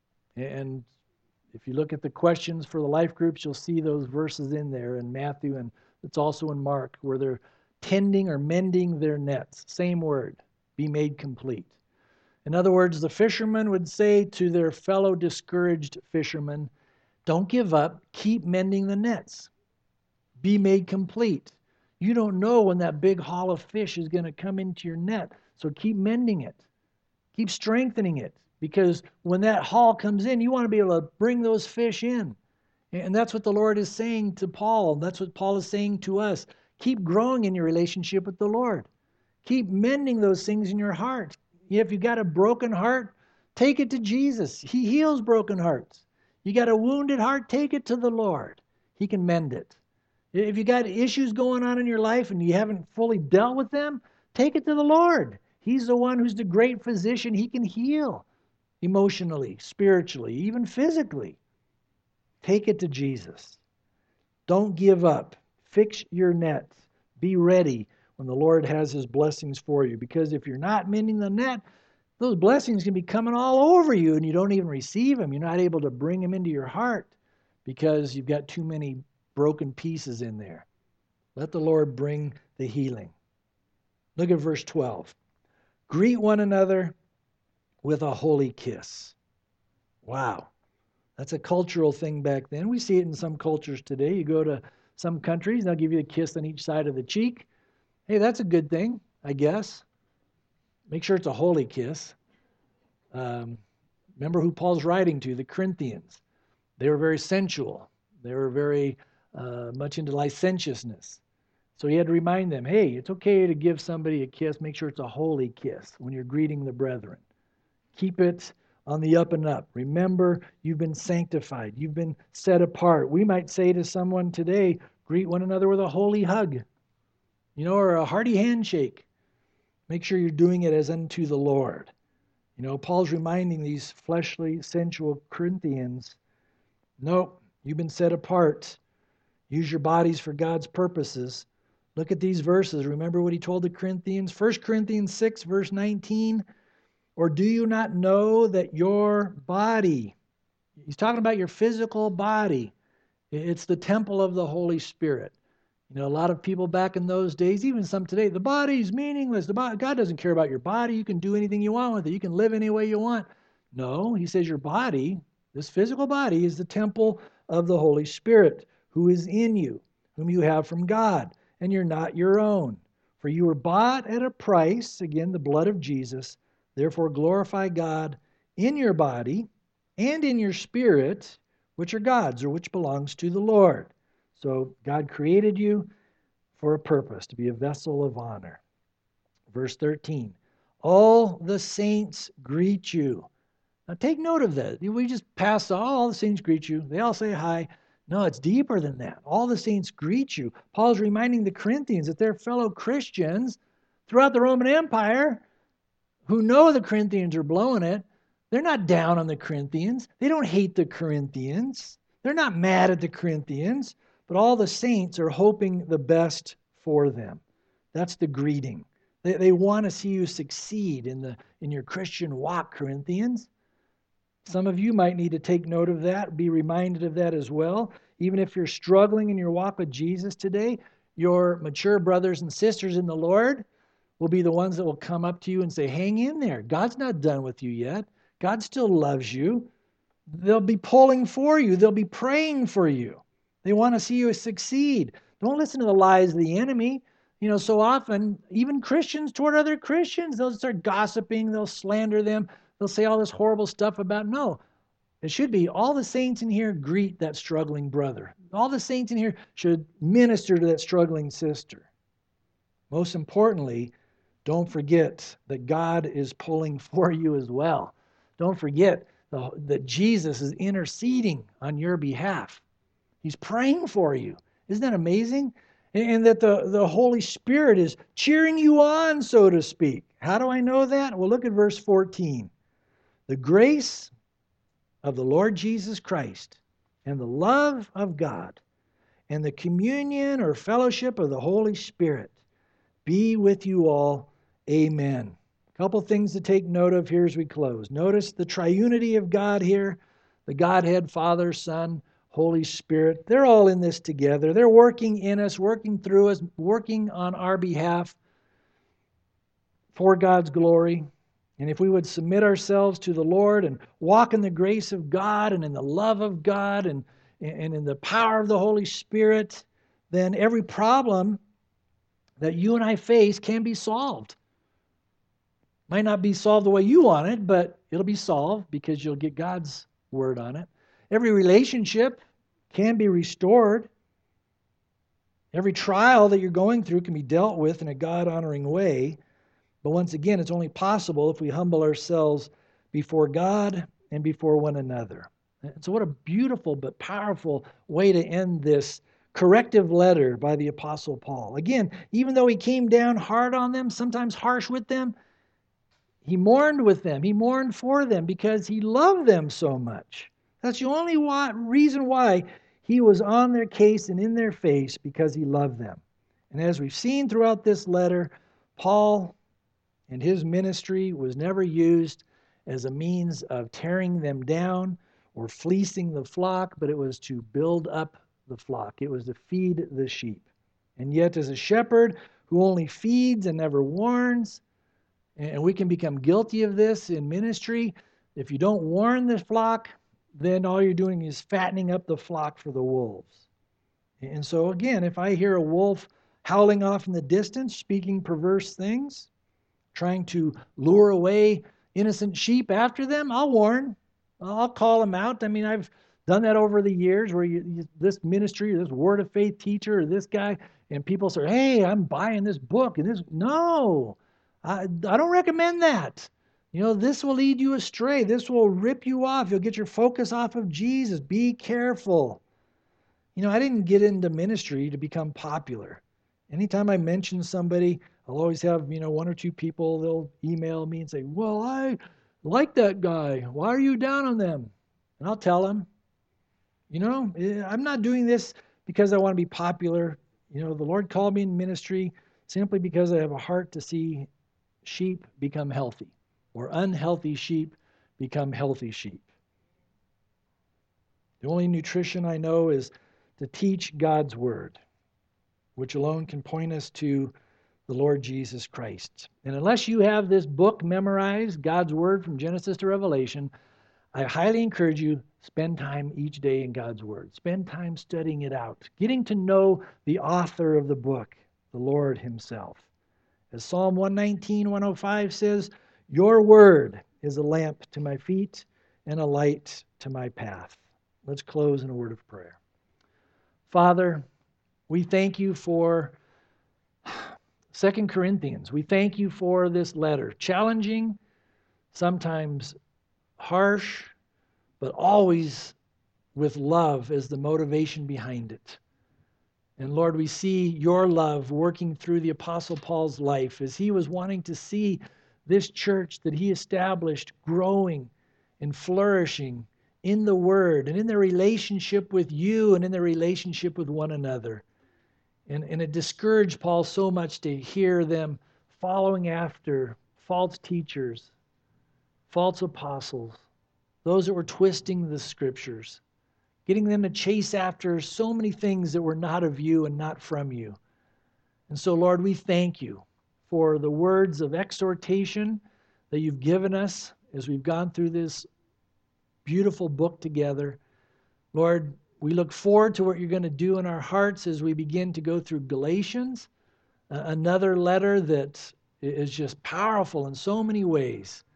And if you look at the questions for the life groups, you'll see those verses in there in Matthew, and it's also in Mark, where they're tending or mending their nets. Same word, be made complete. In other words, the fishermen would say to their fellow discouraged fishermen, don't give up, keep mending the nets. Be made complete. You don't know when that big haul of fish is going to come into your net, so keep mending it. Keep strengthening it, because when that haul comes in, you want to be able to bring those fish in. And that's what the Lord is saying to Paul. That's what Paul is saying to us. Keep growing in your relationship with the Lord. Keep mending those things in your heart. If you've got a broken heart, take it to Jesus. He heals broken hearts. You got a wounded heart, take it to the Lord. He can mend it. If you got issues going on in your life and you haven't fully dealt with them, take it to the Lord. He's the one who's the great physician. He can heal emotionally, spiritually, even physically. Take it to Jesus. Don't give up. Fix your nets. Be ready when the Lord has his blessings for you. Because if you're not mending the net, those blessings can be coming all over you and you don't even receive them. You're not able to bring them into your heart because you've got too many broken pieces in there. Let the Lord bring the healing. Look at verse 12. Greet one another with a holy kiss. Wow. That's a cultural thing back then. We see it in some cultures today. You go to some countries, they'll give you a kiss on each side of the cheek. Hey, that's a good thing, I guess. Make sure it's a holy kiss. Remember who Paul's writing to, the Corinthians. They were very sensual. They were very much into licentiousness. So he had to remind them, hey, it's okay to give somebody a kiss. Make sure it's a holy kiss when you're greeting the brethren. Keep it on the up and up. Remember, you've been sanctified. You've been set apart. We might say to someone today, greet one another with a holy hug, or a hearty handshake. Make sure you're doing it as unto the Lord. Paul's reminding these fleshly, sensual Corinthians, nope, you've been set apart. Use your bodies for God's purposes. Look at these verses. Remember what he told the Corinthians? 1 Corinthians 6, verse 19. Or do you not know that your body, he's talking about your physical body, it's the temple of the Holy Spirit. A lot of people back in those days, even some today, the body's meaningless. God doesn't care about your body. You can do anything you want with it. You can live any way you want. No, he says your body, this physical body, is the temple of the Holy Spirit who is in you, whom you have from God, and you're not your own. For you were bought at a price, again, the blood of Jesus. Therefore glorify God in your body and in your spirit, which are God's, or which belongs to the Lord. So God created you for a purpose, to be a vessel of honor. Verse 13, all the saints greet you. Now take note of that. We just pass all the saints greet you. They all say hi. No, it's deeper than that. All the saints greet you. Paul's reminding the Corinthians that they're fellow Christians throughout the Roman Empire who know the Corinthians are blowing it. They're not down on the Corinthians. They don't hate the Corinthians. They're not mad at the Corinthians. But all the saints are hoping the best for them. That's the greeting. They want to see you succeed in your Christian walk, Corinthians. Some of you might need to take note of that, be reminded of that as well. Even if you're struggling in your walk with Jesus today, your mature brothers and sisters in the Lord will be the ones that will come up to you and say, hang in there. God's not done with you yet. God still loves you. They'll be pulling for you. They'll be praying for you. They want to see you succeed. Don't listen to the lies of the enemy. So often, even Christians toward other Christians, they'll start gossiping, they'll slander them. they'll say all this horrible stuff about, no. It should be all the saints in here greet that struggling brother. All the saints in here should minister to that struggling sister. Most importantly, don't forget that God is pulling for you as well. Don't forget that Jesus is interceding on your behalf. He's praying for you. Isn't that amazing? And that the Holy Spirit is cheering you on, so to speak. How do I know that? Well, look at verse 14. The grace of the Lord Jesus Christ and the love of God and the communion or fellowship of the Holy Spirit be with you all. Amen. A couple things to take note of here as we close. Notice the triunity of God here, the Godhead, Father, Son, Holy Spirit. They're all in this together. They're working in us, working through us, working on our behalf for God's glory. And if we would submit ourselves to the Lord and walk in the grace of God and in the love of God and in the power of the Holy Spirit, then every problem that you and I face can be solved. Might not be solved the way you want it, but it'll be solved because you'll get God's word on it. Every relationship can be restored. Every trial that you're going through can be dealt with in a God-honoring way. But once again, it's only possible if we humble ourselves before God and before one another. And so what a beautiful but powerful way to end this corrective letter by the Apostle Paul. Again, even though he came down hard on them, sometimes harsh with them, he mourned with them. He mourned for them because he loved them so much. That's the only reason why he was on their case and in their face, because he loved them. And as we've seen throughout this letter, Paul and his ministry was never used as a means of tearing them down or fleecing the flock, but it was to build up the flock. It was to feed the sheep. And yet, as a shepherd who only feeds and never warns, and we can become guilty of this in ministry, if you don't warn the flock, then all you're doing is fattening up the flock for the wolves. And so again, if I hear a wolf howling off in the distance, speaking perverse things, trying to lure away innocent sheep after them, I'll warn. I'll call them out. I mean, I've done that over the years where this ministry, or this word of faith teacher, or this guy, and people say, hey, I'm buying this book. And this, no, I don't recommend that. You know, this will lead you astray. This will rip you off. You'll get your focus off of Jesus. Be careful. You know, I didn't get into ministry to become popular. Anytime I mention somebody, I'll always have, one or two people, they'll email me and say, well, I like that guy. Why are you down on them? And I'll tell them, I'm not doing this because I want to be popular. The Lord called me in ministry simply because I have a heart to see sheep become healthy, or unhealthy sheep become healthy sheep. The only nutrition I know is to teach God's word, which alone can point us to the Lord Jesus Christ. And unless you have this book memorized, God's word from Genesis to Revelation, I highly encourage you, spend time each day in God's word. Spend time studying it out, getting to know the author of the book, the Lord himself. As Psalm 119, 105 says, your word is a lamp to my feet and a light to my path. Let's close in a word of prayer. Father, we thank you for 2 Corinthians. We thank you for this letter. Challenging, sometimes harsh, but always with love as the motivation behind it. And Lord, we see your love working through the Apostle Paul's life as he was wanting to see this church that he established growing and flourishing in the Word and in their relationship with you and in their relationship with one another. And it discouraged Paul so much to hear them following after false teachers, false apostles, those that were twisting the Scriptures, getting them to chase after so many things that were not of you and not from you. And so, Lord, we thank you for the words of exhortation that you've given us as we've gone through this beautiful book together. Lord, we look forward to what you're going to do in our hearts as we begin to go through Galatians, another letter that is just powerful in so many ways.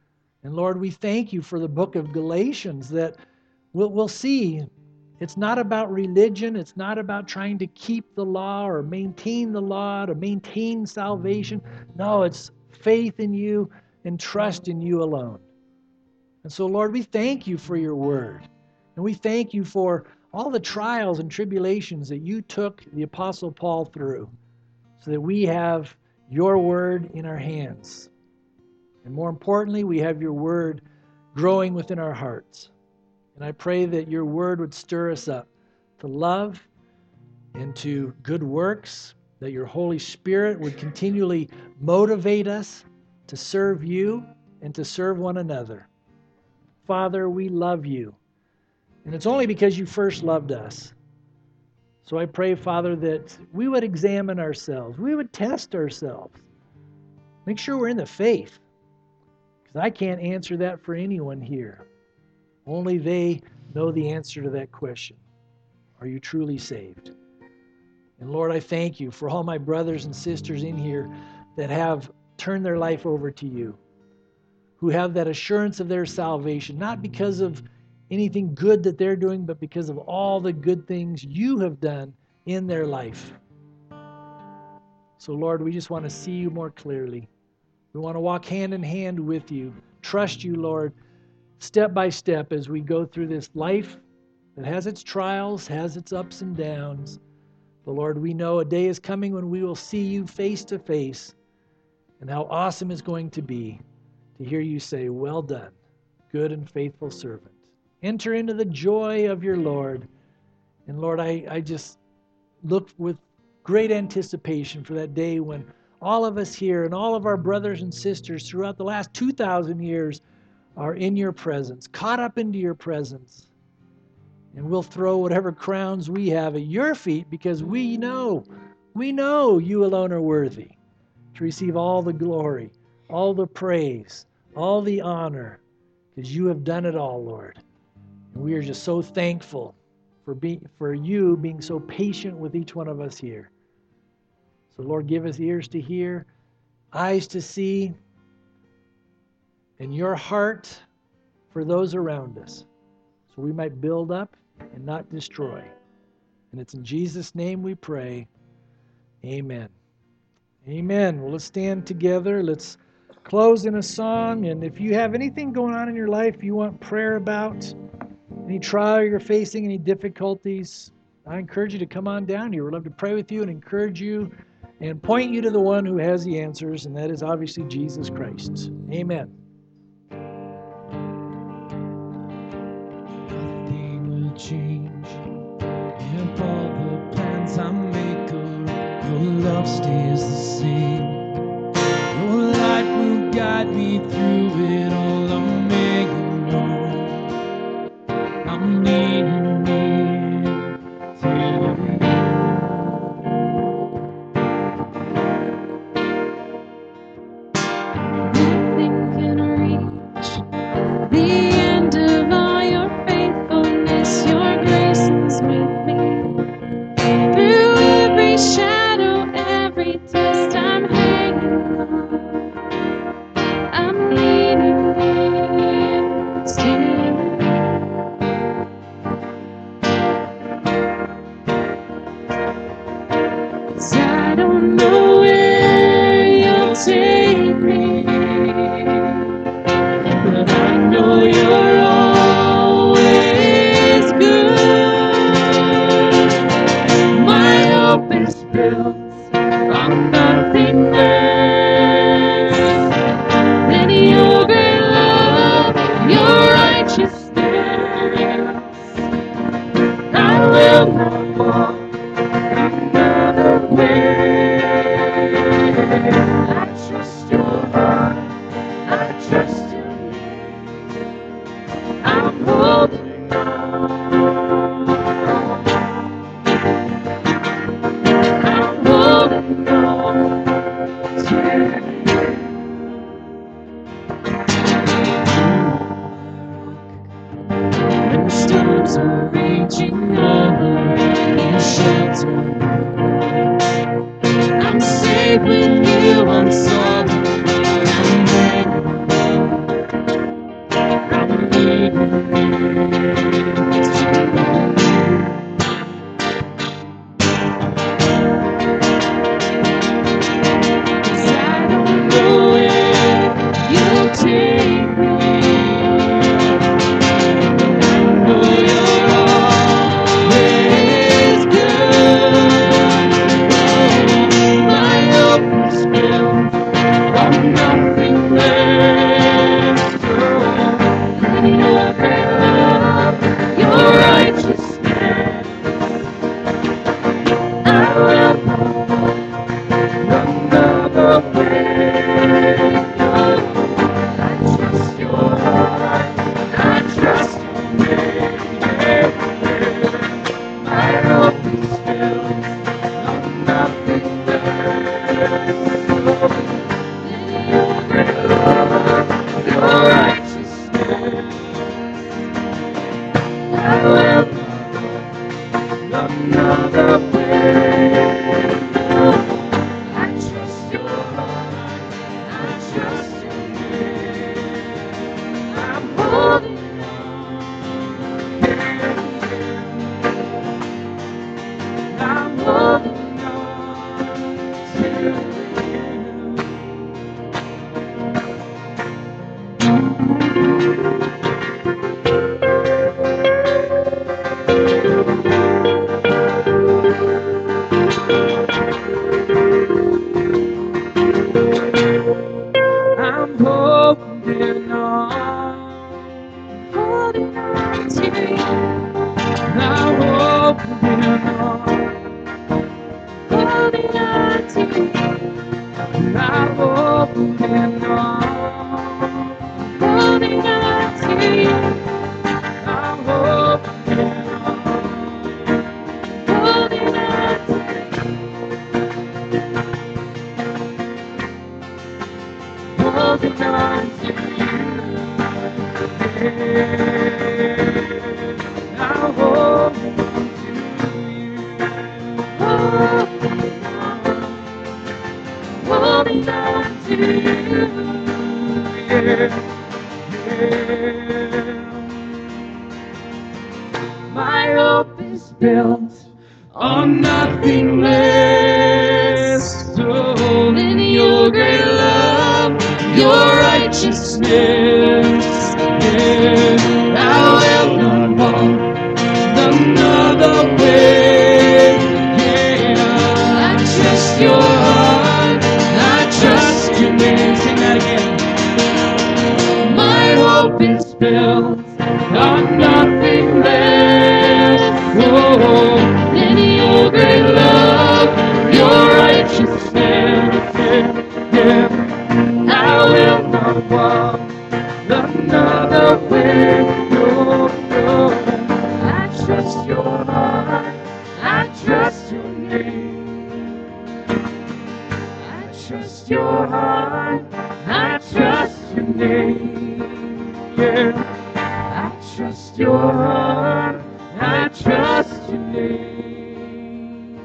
And Lord, we thank you for the book of Galatians that we'll see it's not about religion. It's not about trying to keep the law or maintain the law, to maintain salvation. No, it's faith in you and trust in you alone. And so, Lord, we thank you for your word. And we thank you for all the trials and tribulations that you took the Apostle Paul through so that we have your word in our hands. And more importantly, we have your word growing within our hearts. And I pray that your word would stir us up to love and to good works, that your Holy Spirit would continually motivate us to serve you and to serve one another. Father, we love you. And it's only because you first loved us. So I pray, Father, that we would examine ourselves. We would test ourselves. Make sure we're in the faith. Because I can't answer that for anyone here. Only they know the answer to that question. Are you truly saved? And Lord, I thank you for all my brothers and sisters in here that have turned their life over to you, who have that assurance of their salvation, not because of anything good that they're doing, but because of all the good things you have done in their life. So Lord, we just want to see you more clearly. We want to walk hand in hand with you, trust you, Lord, step by step as we go through this life that has its trials, has its ups and downs. But Lord, we know a day is coming when we will see you face to face, and how awesome it's going to be to hear you say, well done, good and faithful servant. Enter into the joy of your Lord. And Lord, I just look with great anticipation for that day when all of us here and all of our brothers and sisters throughout the last 2,000 years are in your presence, caught up into your presence. And we'll throw whatever crowns we have at your feet because we know you alone are worthy to receive all the glory, all the praise, all the honor, because you have done it all, Lord. And we are just so thankful for you being so patient with each one of us here. So Lord, give us ears to hear, eyes to see, and your heart for those around us, so we might build up and not destroy. And it's in Jesus' name we pray. Amen. Amen. Well, let's stand together. Let's close in a song. And if you have anything going on in your life you want prayer about, any trial you're facing, any difficulties, I encourage you to come on down here. We'd love to pray with you and encourage you and point you to the one who has the answers, and that is obviously Jesus Christ. Amen. Change and all the plans I make, your love stays the same. Your light will guide me through it all. I'm making wrong. I'm leaning into you. Nothing can reach the end of all your faithfulness. Your grace is with me through every shadow, every test I'm hanging on. I'm leaning into you. 'Cause I don't know where you'll take me, but I know you're always good. My hope is built on nothing less than your great love, your righteousness. I will not walk another way. I trust your heart, I trust your name. I'm holding on. I'm holding on to you. When storms are raging over, you shelter me. I'm safe with you, I'm solid. I'm hanging on. another way. I trust your heart, I trust your name. I'm holding on, yeah, I'm holding on to you. I'm holding on to you. I'm holding on to you. I'm holding on to you. I'm holding on to you. Holding on to you. I'm holding on to you. Holding on to you. Yeah. My hope is built on nothing less than your great love, your righteousness. Yeah, I will not walk another way. Yeah, I trust your heart, I trust your name. Sing that again. My hope is built on nothing less than your great love, your righteousness. Yeah, I will not walk another way. No, no. I trust your heart, I trust your name. I trust your heart, I trust your name. Yeah. I trust your heart, I trust your name.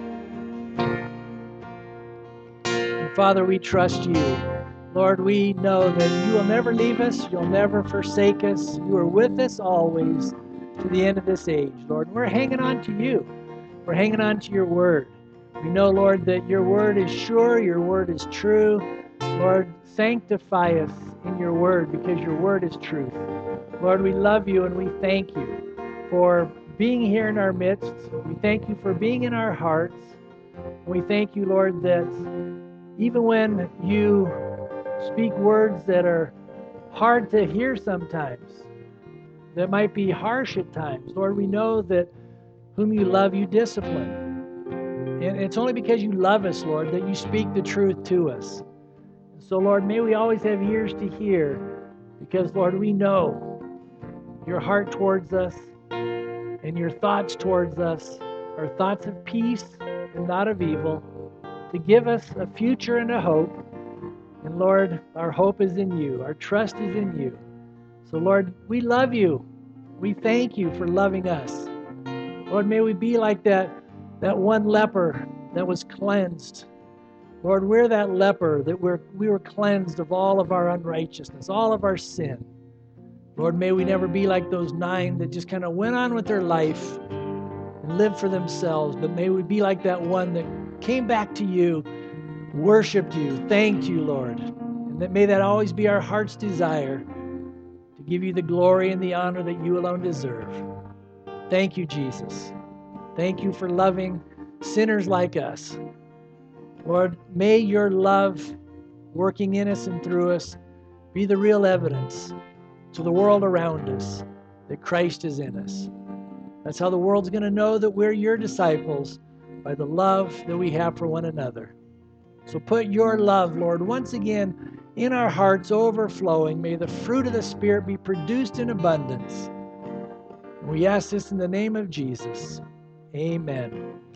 And Father, we trust you. Lord, we know that you will never leave us. You'll never forsake us. You are with us always to the end of this age. Lord, we're hanging on to you. We're hanging on to your word. We know, Lord, that your word is sure. Your word is true. Lord, sanctify us in your word because your word is truth. Lord, we love you and we thank you for being here in our midst. We thank you for being in our hearts. And we thank you, Lord, that even when you speak words that are hard to hear sometimes, that might be harsh at times, Lord, we know that whom you love, you discipline. And it's only because you love us, Lord, that you speak the truth to us. So, Lord, may we always have ears to hear because, Lord, we know your heart towards us and your thoughts towards us are thoughts of peace and not of evil, to give us a future and a hope. And Lord, our hope is in you. Our trust is in you. So Lord, we love you. We thank you for loving us. Lord, may we be like that one leper that was cleansed. Lord, we're that leper that we were cleansed of all of our unrighteousness, all of our sin. Lord, may we never be like those 9 that just kind of went on with their life and lived for themselves, but may we be like that one that came back to you, worshiped you, thanked you, Lord. And that may that always be our heart's desire, to give you the glory and the honor that you alone deserve. Thank you, Jesus. Thank you for loving sinners like us. Lord, may your love working in us and through us be the real evidence to the world around us that Christ is in us. That's how the world's going to know that we're your disciples, by the love that we have for one another. So put your love, Lord, once again in our hearts, overflowing. May the fruit of the Spirit be produced in abundance. We ask this in the name of Jesus. Amen.